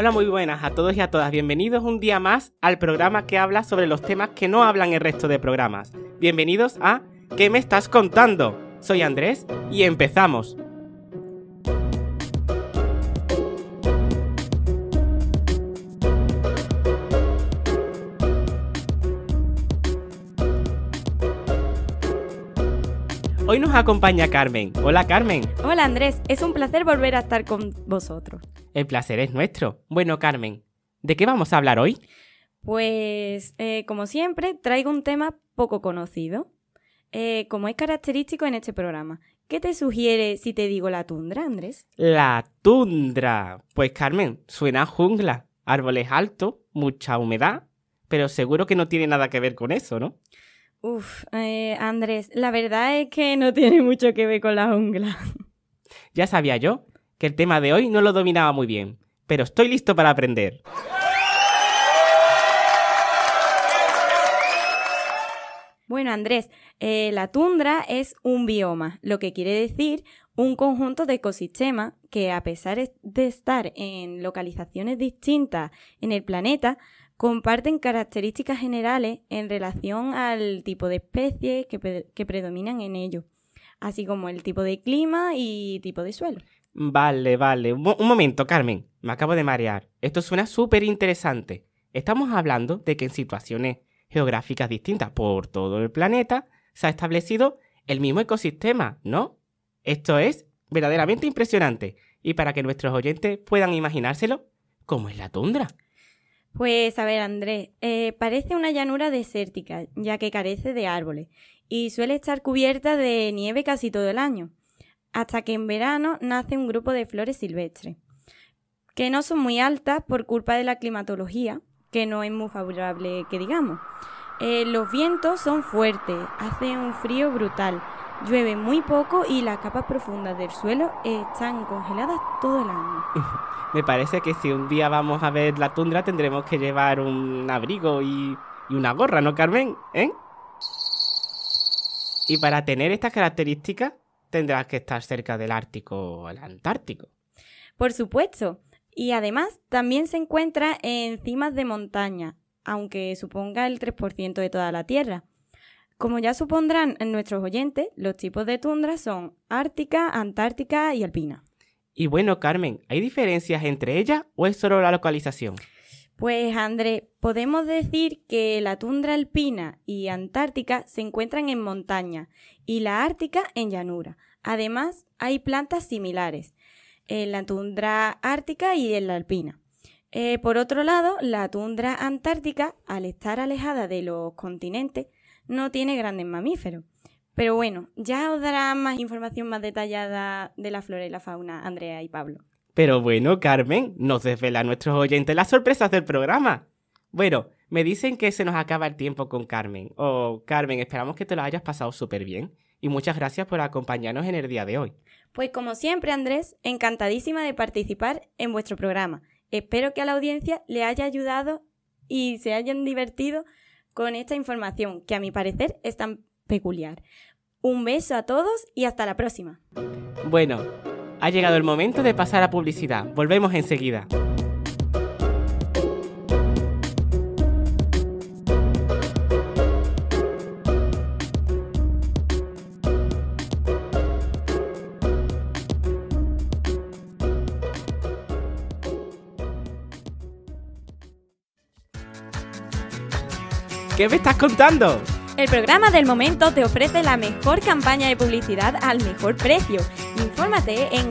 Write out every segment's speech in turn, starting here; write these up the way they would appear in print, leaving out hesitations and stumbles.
Hola, muy buenas a todos y a todas. Bienvenidos un día más al programa que habla sobre los temas que no hablan el resto de programas. Bienvenidos a ¿Qué me estás contando? Soy Andrés y empezamos. Hoy nos acompaña Carmen. Hola, Carmen. Hola, Andrés. Es un placer volver a estar con vosotros. El placer es nuestro. Bueno, Carmen, ¿de qué vamos a hablar hoy? Pues, como siempre, traigo un tema poco conocido, como es característico en este programa. ¿Qué te sugiere si te digo la tundra, Andrés? La tundra. Pues, Carmen, suena a jungla, árboles altos, mucha humedad, pero seguro que no tiene nada que ver con eso, ¿no? Andrés, la verdad es que no tiene mucho que ver con la jungla. Ya sabía yo que el tema de hoy no lo dominaba muy bien, pero estoy listo para aprender. Bueno, Andrés, la tundra es un bioma, lo que quiere decir un conjunto de ecosistemas que, a pesar de estar en localizaciones distintas en el planeta, comparten características generales en relación al tipo de especies que predominan en ellos, así como el tipo de clima y tipo de suelo. Vale. Un momento, Carmen. Me acabo de marear. Esto suena súper interesante. Estamos hablando de que en situaciones geográficas distintas por todo el planeta se ha establecido el mismo ecosistema, ¿no? Esto es verdaderamente impresionante. Y para que nuestros oyentes puedan imaginárselo, ¿cómo es la tundra? Pues a ver, Andrés, parece una llanura desértica, ya que carece de árboles y suele estar cubierta de nieve casi todo el año, hasta que en verano nace un grupo de flores silvestres, que no son muy altas por culpa de la climatología, que no es muy favorable, que digamos. Los vientos son fuertes, hace un frío brutal, llueve muy poco y las capas profundas del suelo están congeladas todo el año. Me parece que si un día vamos a ver la tundra tendremos que llevar un abrigo y una gorra, ¿no, Carmen? ¿Eh? Y para tener estas características tendrás que estar cerca del Ártico o el Antártico. Por supuesto. Y además también se encuentra en cimas de montaña, aunque suponga el 3% de toda la Tierra. Como ya supondrán nuestros oyentes, los tipos de tundra son ártica, antártica y alpina. Y bueno, Carmen, ¿hay diferencias entre ellas o es solo la localización? Pues, André, podemos decir que la tundra alpina y antártica se encuentran en montaña y la ártica en llanura. Además, hay plantas similares en la tundra ártica y en la alpina. Por otro lado, la tundra antártica, al estar alejada de los continentes, no tiene grandes mamíferos. Pero bueno, ya os dará más información más detallada de la flora y la fauna Andrea y Pablo. Pero bueno, Carmen, nos desvela a nuestros oyentes las sorpresas del programa. Bueno, me dicen que se nos acaba el tiempo con Carmen. Carmen, esperamos que te lo hayas pasado súper bien. Y muchas gracias por acompañarnos en el día de hoy. Pues como siempre, Andrés, encantadísima de participar en vuestro programa. Espero que a la audiencia le haya ayudado y se hayan divertido con esta información, que a mi parecer es tan peculiar. Un beso a todos y hasta la próxima. Bueno, ha llegado el momento de pasar a publicidad. Volvemos enseguida. ¿Qué me estás contando? El programa del momento te ofrece la mejor campaña de publicidad al mejor precio. Infórmate en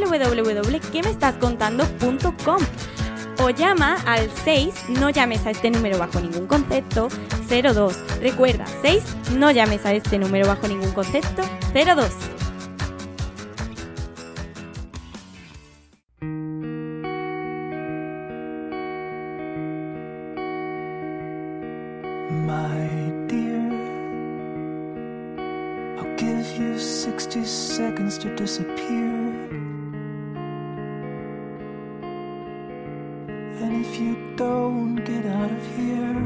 www.quemestascontando.com o llama al 6, no llames a este número bajo ningún concepto, 02. Recuerda, 6, no llames a este número bajo ningún concepto, 02. My dear, I'll give you 60 seconds to disappear. And if you don't get out of here,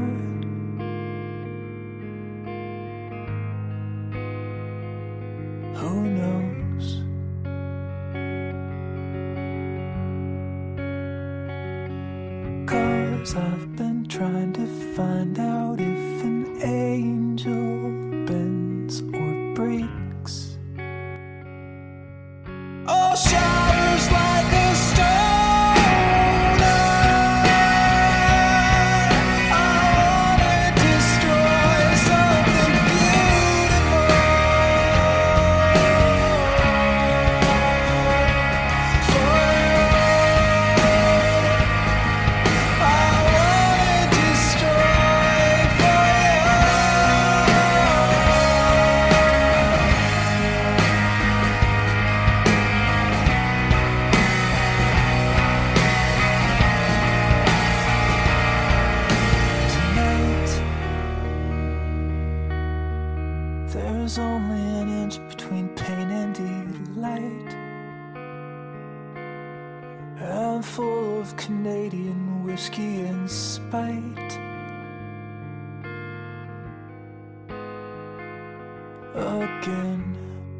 who knows? There's only an inch between pain and delight. I'm full of Canadian whiskey and spite. Again.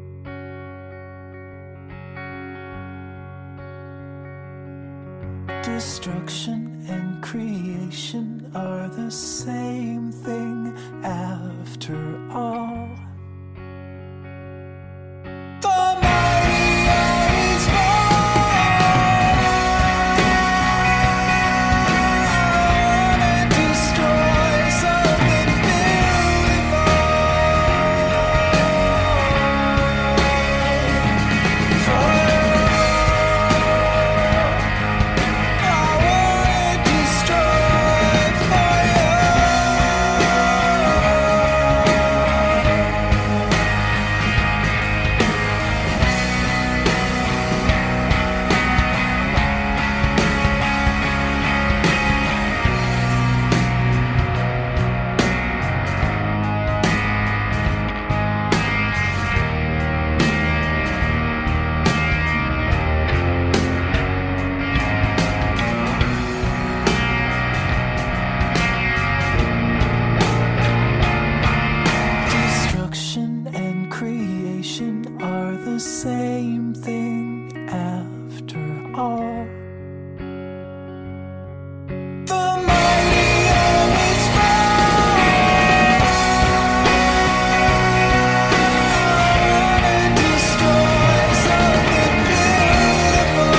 Destruction and creation are the same thing after all. The mighty always fall and destroy something beautiful. Destruction and creation are the same thing after all. The mighty always fall and destroy something beautiful.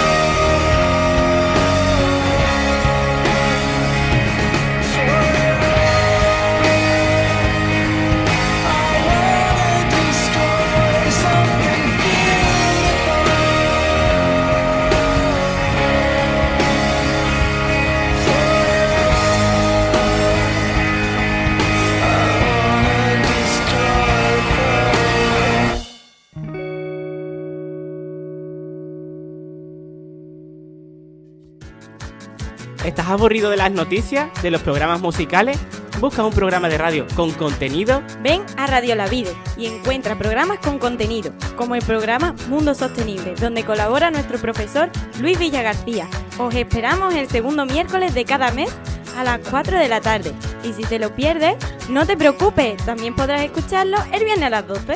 ¿Estás aburrido de las noticias, de los programas musicales? ¿Buscas un programa de radio con contenido? Ven a Radio La Vida y encuentra programas con contenido, como el programa Mundo Sostenible, donde colabora nuestro profesor Luis Villagarcía. Os esperamos el segundo miércoles de cada mes a las 4 de la tarde. Y si te lo pierdes, no te preocupes, también podrás escucharlo el viernes a las 12.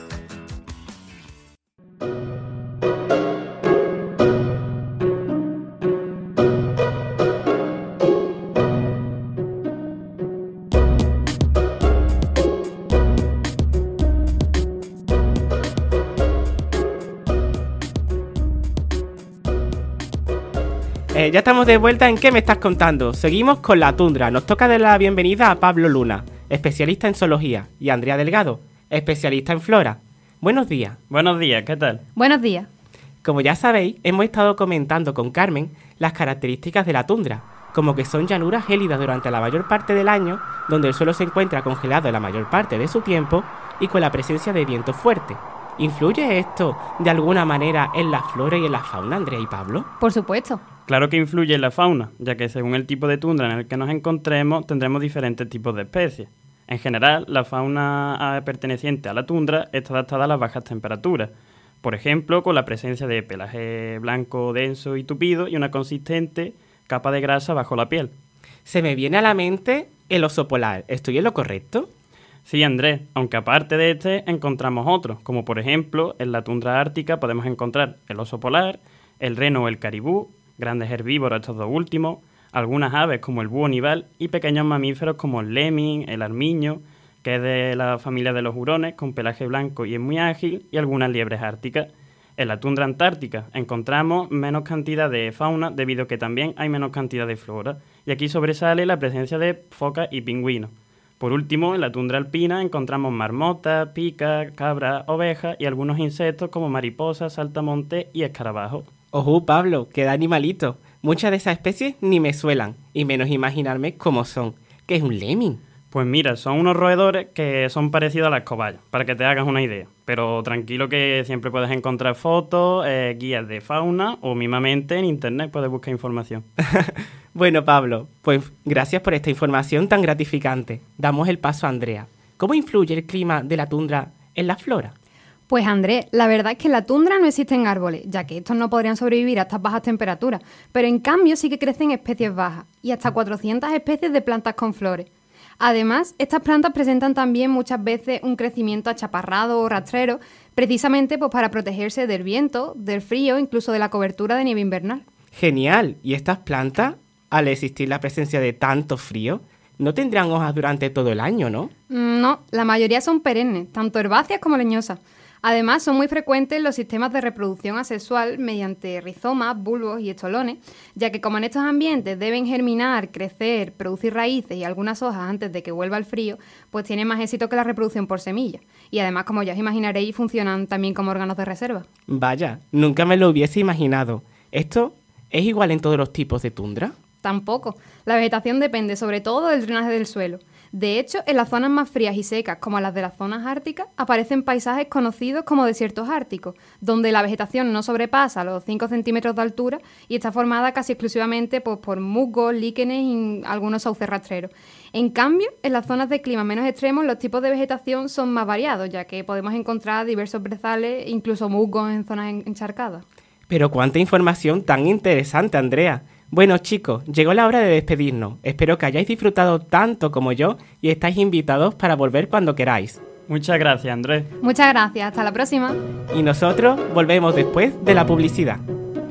Ya estamos de vuelta en ¿Qué me estás contando? Seguimos con la tundra. Nos toca dar la bienvenida a Pablo Luna, especialista en zoología, y a Andrea Delgado, especialista en flora. Buenos días. Buenos días, ¿qué tal? Buenos días. Como ya sabéis, hemos estado comentando con Carmen las características de la tundra, como que son llanuras gélidas durante la mayor parte del año, donde el suelo se encuentra congelado la mayor parte de su tiempo y con la presencia de viento fuerte. ¿Influye esto de alguna manera en la flora y en la fauna, Andrea y Pablo? Por supuesto. Claro que influye en la fauna, ya que según el tipo de tundra en el que nos encontremos, tendremos diferentes tipos de especies. En general, la fauna perteneciente a la tundra está adaptada a las bajas temperaturas. Por ejemplo, con la presencia de pelaje blanco denso y tupido y una consistente capa de grasa bajo la piel. Se me viene a la mente el oso polar. ¿Estoy en lo correcto? Sí, Andrés, aunque aparte de este encontramos otros, como por ejemplo en la tundra ártica podemos encontrar el oso polar, el reno o el caribú, grandes herbívoros estos dos últimos, algunas aves como el búho nival y pequeños mamíferos como el lemming, el armiño, que es de la familia de los hurones, con pelaje blanco y es muy ágil, y algunas liebres árticas. En la tundra antártica encontramos menos cantidad de fauna debido a que también hay menos cantidad de flora, y aquí sobresale la presencia de focas y pingüinos. Por último, en la tundra alpina encontramos marmotas, picas, cabras, ovejas y algunos insectos como mariposas, saltamontes y escarabajos. Ojo, Pablo, qué animalito. Muchas de esas especies ni me suelan, y menos imaginarme cómo son. ¿Qué es un lemming? Pues mira, son unos roedores que son parecidos a las cobayas, para que te hagas una idea. Pero tranquilo que siempre puedes encontrar fotos, guías de fauna o mismamente en internet puedes buscar información. Bueno, Pablo, pues gracias por esta información tan gratificante. Damos el paso a Andrea. ¿cómo influye el clima de la tundra en la flora? Pues Andrés, la verdad es que en la tundra no existen árboles, ya que estos no podrían sobrevivir a estas bajas temperaturas, pero en cambio sí que crecen especies bajas y hasta 400 especies de plantas con flores. Además, estas plantas presentan también muchas veces un crecimiento achaparrado o rastrero, precisamente pues, para protegerse del viento, del frío, incluso de la cobertura de nieve invernal. Genial. ¿Y estas plantas, al existir la presencia de tanto frío, no tendrán hojas durante todo el año, no? No, la mayoría son perennes, tanto herbáceas como leñosas. Además, son muy frecuentes los sistemas de reproducción asexual mediante rizomas, bulbos y estolones, ya que como en estos ambientes deben germinar, crecer, producir raíces y algunas hojas antes de que vuelva el frío, pues tienen más éxito que la reproducción por semilla. Y además, como ya os imaginaréis, funcionan también como órganos de reserva. Vaya, nunca me lo hubiese imaginado. ¿Esto es igual en todos los tipos de tundra? Tampoco. La vegetación depende sobre todo del drenaje del suelo. De hecho, en las zonas más frías y secas, como las de las zonas árticas, aparecen paisajes conocidos como desiertos árticos, donde la vegetación no sobrepasa los 5 centímetros de altura y está formada casi exclusivamente por musgos, líquenes y algunos sauces rastreros. En cambio, en las zonas de clima menos extremos, los tipos de vegetación son más variados, ya que podemos encontrar diversos brezales, incluso musgos en zonas encharcadas. Pero cuánta información tan interesante, Andrea. Bueno, chicos, llegó la hora de despedirnos. Espero que hayáis disfrutado tanto como yo y estáis invitados para volver cuando queráis. Muchas gracias, Andrés. Muchas gracias, hasta la próxima. Y nosotros volvemos después de la publicidad.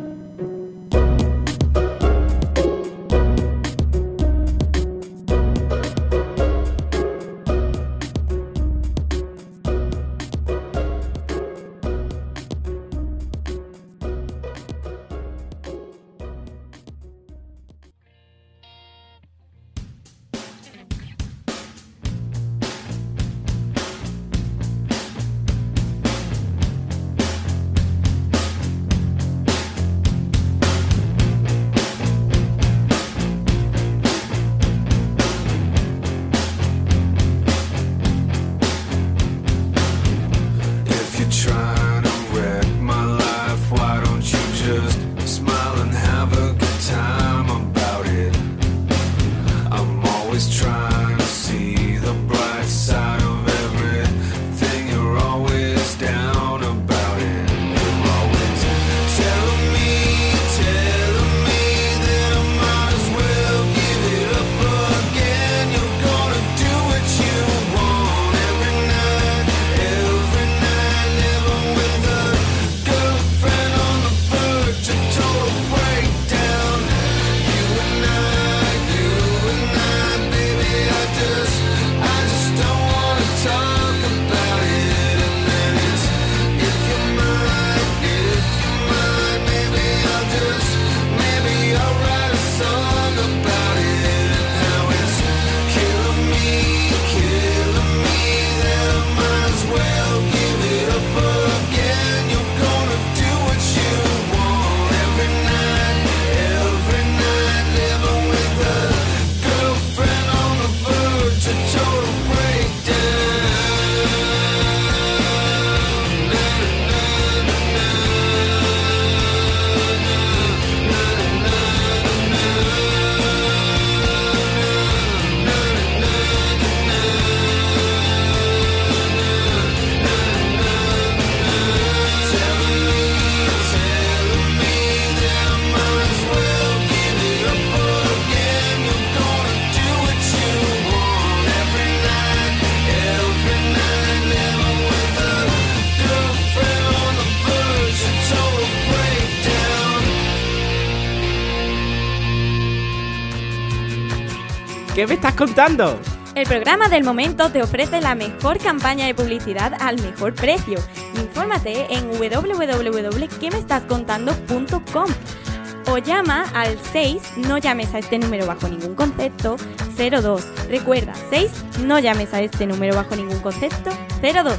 ¿Qué me estás contando? El programa del momento te ofrece la mejor campaña de publicidad al mejor precio. Infórmate en www.quemestascontando.com o llama al 6, no llames a este número bajo ningún concepto, 02. Recuerda, 6, no llames a este número bajo ningún concepto, 02.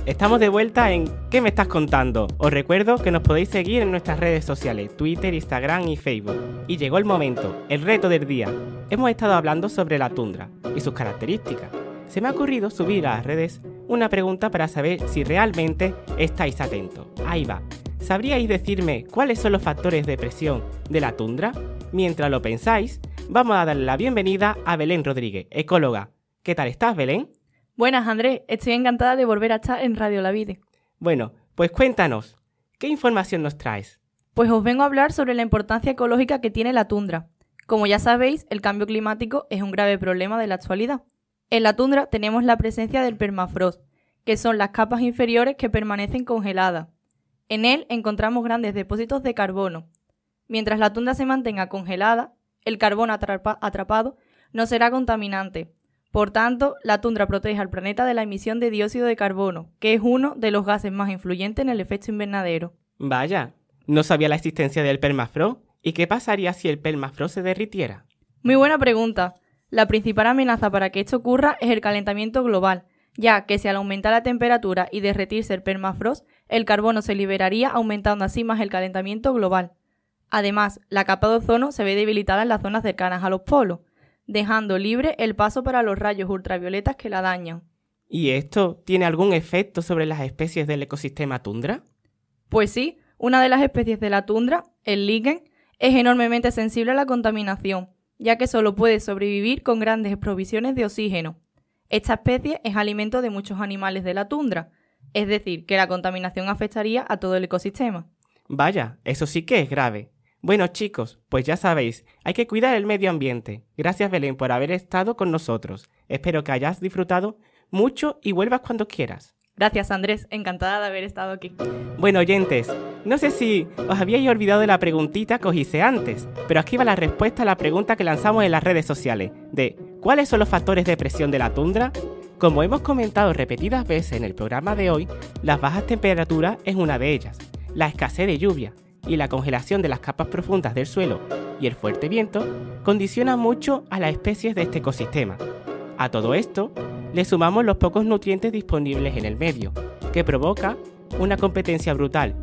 estamos de vuelta en ¿Qué me estás contando? Os recuerdo que nos podéis seguir en nuestras redes sociales, Twitter, Instagram y Facebook. Y llegó el momento, el reto del día. Hemos estado hablando sobre la tundra y sus características. Se me ha ocurrido subir a las redes una pregunta para saber si realmente estáis atentos. Ahí va. ¿Sabríais decirme cuáles son los factores de presión de la tundra? Mientras lo pensáis, vamos a darle la bienvenida a Belén Rodríguez, ecóloga. ¿Qué tal estás, Belén? Buenas, Andrés. Estoy encantada de volver a estar en Radio La Vide. Bueno, pues cuéntanos, ¿qué información nos traes? Pues os vengo a hablar sobre la importancia ecológica que tiene la tundra. Como ya sabéis, el cambio climático es un grave problema de la actualidad. En la tundra tenemos la presencia del permafrost, que son las capas inferiores que permanecen congeladas. En él encontramos grandes depósitos de carbono. Mientras la tundra se mantenga congelada, el carbono atrapado no será contaminante. Por tanto, la tundra protege al planeta de la emisión de dióxido de carbono, que es uno de los gases más influyentes en el efecto invernadero. Vaya, no sabía la existencia del permafrost. ¿Y qué pasaría si el permafrost se derritiera? Muy buena pregunta. La principal amenaza para que esto ocurra es el calentamiento global, ya que si al aumentar la temperatura y derretirse el permafrost, el carbono se liberaría aumentando así más el calentamiento global. Además, la capa de ozono se ve debilitada en las zonas cercanas a los polos, dejando libre el paso para los rayos ultravioletas que la dañan. ¿Y esto tiene algún efecto sobre las especies del ecosistema tundra? Pues sí, una de las especies de la tundra, el liquen, es enormemente sensible a la contaminación, ya que solo puede sobrevivir con grandes provisiones de oxígeno. Esta especie es alimento de muchos animales de la tundra, es decir, que la contaminación afectaría a todo el ecosistema. Vaya, eso sí que es grave. Bueno, chicos, pues ya sabéis, hay que cuidar el medio ambiente. Gracias, Belén, por haber estado con nosotros. Espero que hayas disfrutado mucho y vuelvas cuando quieras. Gracias, Andrés. Encantada de haber estado aquí. Bueno, oyentes, no sé si os habíais olvidado de la preguntita que os hice antes, pero aquí va la respuesta a la pregunta que lanzamos en las redes sociales, de ¿cuáles son los factores de presión de la tundra? Como hemos comentado repetidas veces en el programa de hoy, las bajas temperaturas es una de ellas, la escasez de lluvia y la congelación de las capas profundas del suelo y el fuerte viento condicionan mucho a las especies de este ecosistema. A todo esto, le sumamos los pocos nutrientes disponibles en el medio, que provoca una competencia brutal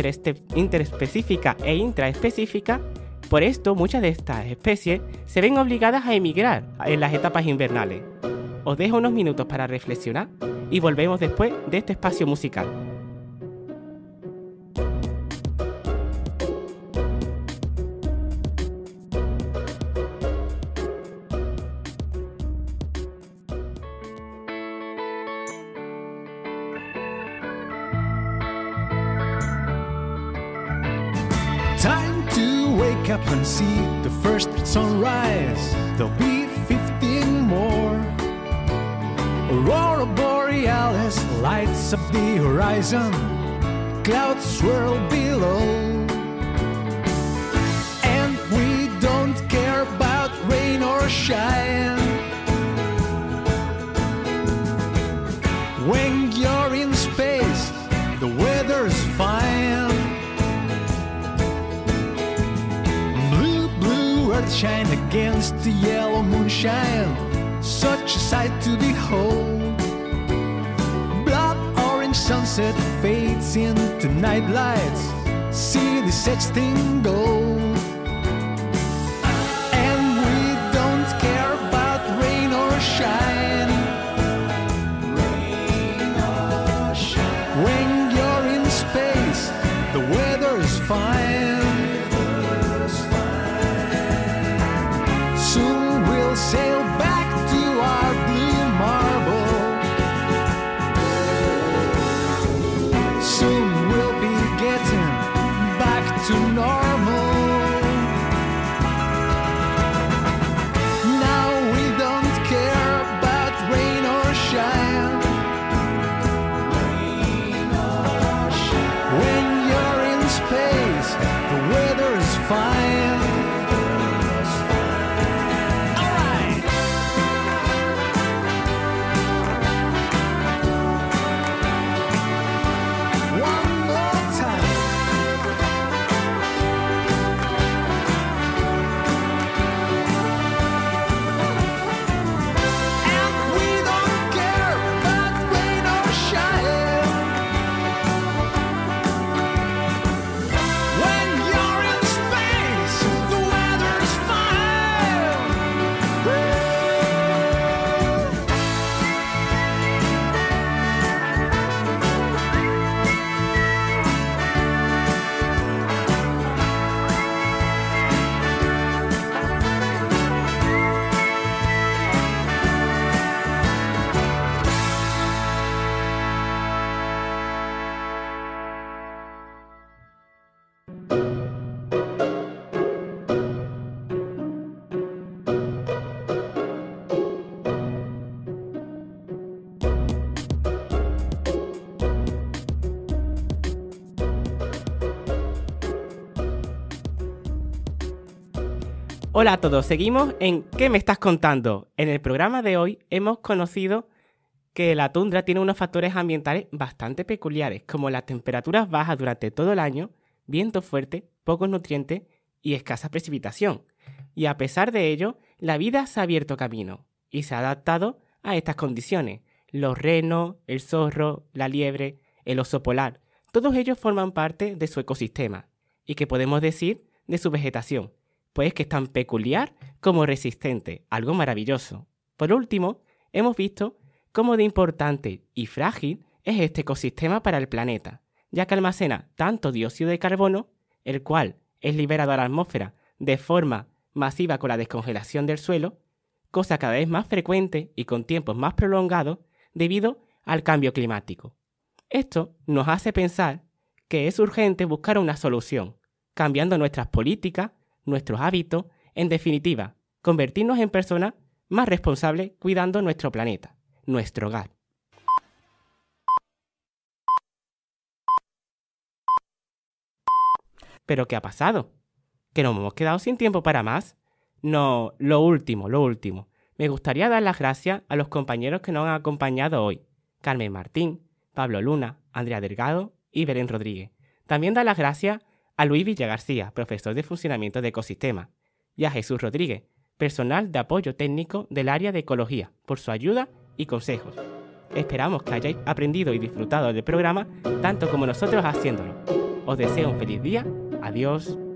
interespecífica e intraespecífica. Por esto, muchas de estas especies se ven obligadas a emigrar en las etapas invernales. Os dejo unos minutos para reflexionar y volvemos después de este espacio musical. Time to wake up and see the first sunrise. There'll be 15 more. Aurora Borealis lights up the horizon. Clouds swirl below. And we don't care about rain or shine. When you're in space, the weather's fine. Earth shine against the yellow moonshine, such a sight to behold. Blood orange sunset fades into night lights, see the sexting gold. And we don't care about rain or shine. When you're in space, the weather's fine. Soon we'll sail back to our blue marble. Soon we'll be getting back to normal. Hola a todos, seguimos en ¿Qué me estás contando? En el programa de hoy hemos conocido que la tundra tiene unos factores ambientales bastante peculiares, como las temperaturas bajas durante todo el año, viento fuerte, pocos nutrientes y escasa precipitación. Y a pesar de ello, la vida se ha abierto camino y se ha adaptado a estas condiciones. Los renos, el zorro, la liebre, el oso polar, todos ellos forman parte de su ecosistema y que podemos decir de su vegetación, pues que es tan peculiar como resistente, algo maravilloso. Por último, hemos visto cómo de importante y frágil es este ecosistema para el planeta, ya que almacena tanto dióxido de carbono, el cual es liberado a la atmósfera de forma masiva con la descongelación del suelo, cosa cada vez más frecuente y con tiempos más prolongados debido al cambio climático. Esto nos hace pensar que es urgente buscar una solución, cambiando nuestras políticas, nuestros hábitos, en definitiva, convertirnos en personas más responsables cuidando nuestro planeta, nuestro hogar. ¿Pero qué ha pasado? ¿Que nos hemos quedado sin tiempo para más? No, lo último. Me gustaría dar las gracias a los compañeros que nos han acompañado hoy. Carmen Martín, Pablo Luna, Andrea Delgado y Belén Rodríguez. También dar las gracias a Luis Villa García, profesor de funcionamiento de ecosistemas, y a Jesús Rodríguez, personal de apoyo técnico del área de ecología, por su ayuda y consejos. Esperamos que hayáis aprendido y disfrutado del programa tanto como nosotros haciéndolo. Os deseo un feliz día. Adiós.